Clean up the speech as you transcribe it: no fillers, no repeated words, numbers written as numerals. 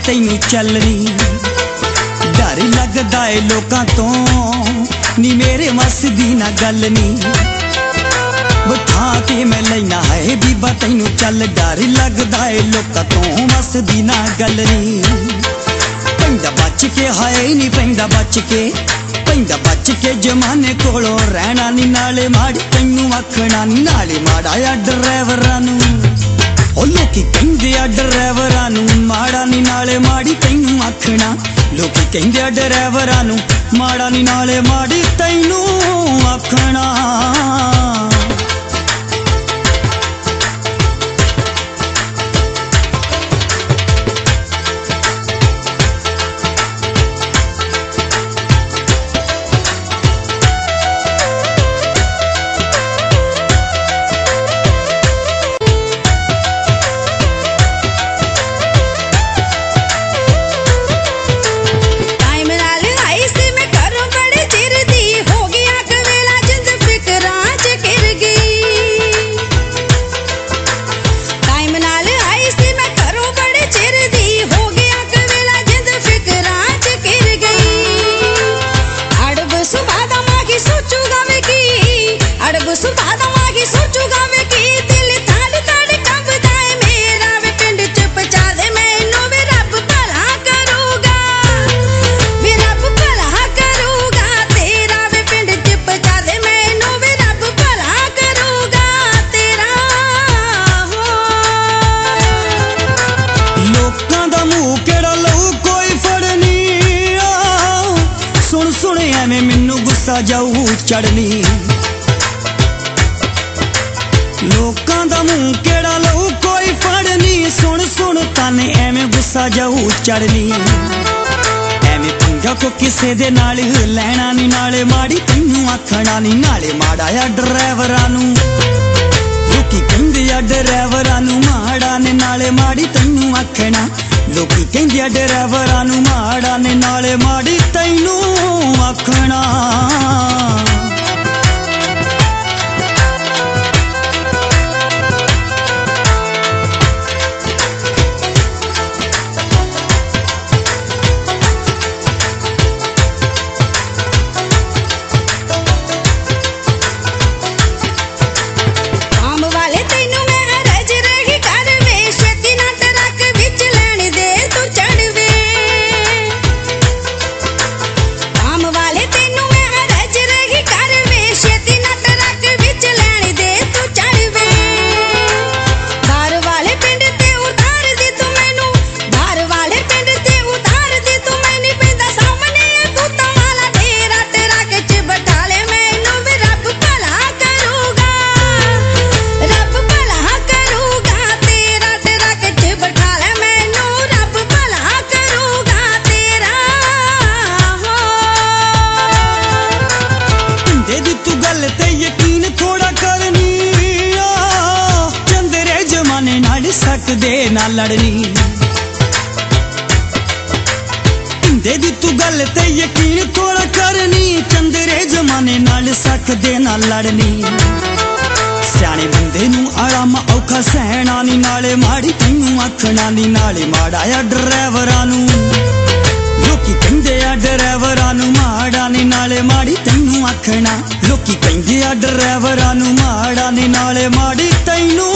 तैनू चलनी। डर लगदा है लोकां तो नी मेरे मस दी ना गल नी। बिठा के मैं लेना है बीबा तैनू चल। डर लगदा है लोकां तो मस दी ना गल नी। पैंदा बच के हाय नी पैंदा बच के, पैंदा बच के जमाने कोलों रहना नी। नाले माड़ी तैनू आखना नी नाले माड़ा आ ड्राइवरां नू। ओ लोकी कहंदे आ ड्राइवरां नू माड़ा नी नाले माड़ी तैनू आखना। लोकी कहंदे आ ड्राइवरां नू माड़ा नी नाले माड़ी तैनू आखना। जाऊ चढ़नी लोकां दा मुंह केड़ा लऊ कोई फड़नी। सुन सुन ताने एवें गुस्सा जाऊ चढ़नी। एवें पंगा को किसे दे नाल लैना नी नाले माड़ी तैनू आखना नी नाले माड़ा आ ड्राइवरां नू। लोकी कहंदे आ ड्राइवरां नू माड़ा ने नाले माड़ी तैनू आखना। लोकी कहंदे आ ड्राइवरां नू माड़ा ने नाले माड़ी तैनू आखना। दे ना लड़नी इंदे दी तू गल ते यकीन थोड़ा करनी। चंदरे जमाने नाल सख दे ना लड़नी। सियाने बंदे नू आराम औखा सहना नी नाले माड़ी तैनू आखना नी नाले माड़ा आ ड्राइवरां नू। लोकी कहंदे आ ड्राइवरां नू माड़ा नी नाले माड़ी तैनू आखना। लोकी कहंदे आ ड्राइवरां नू माड़ा नी नाले माड़ी तैनू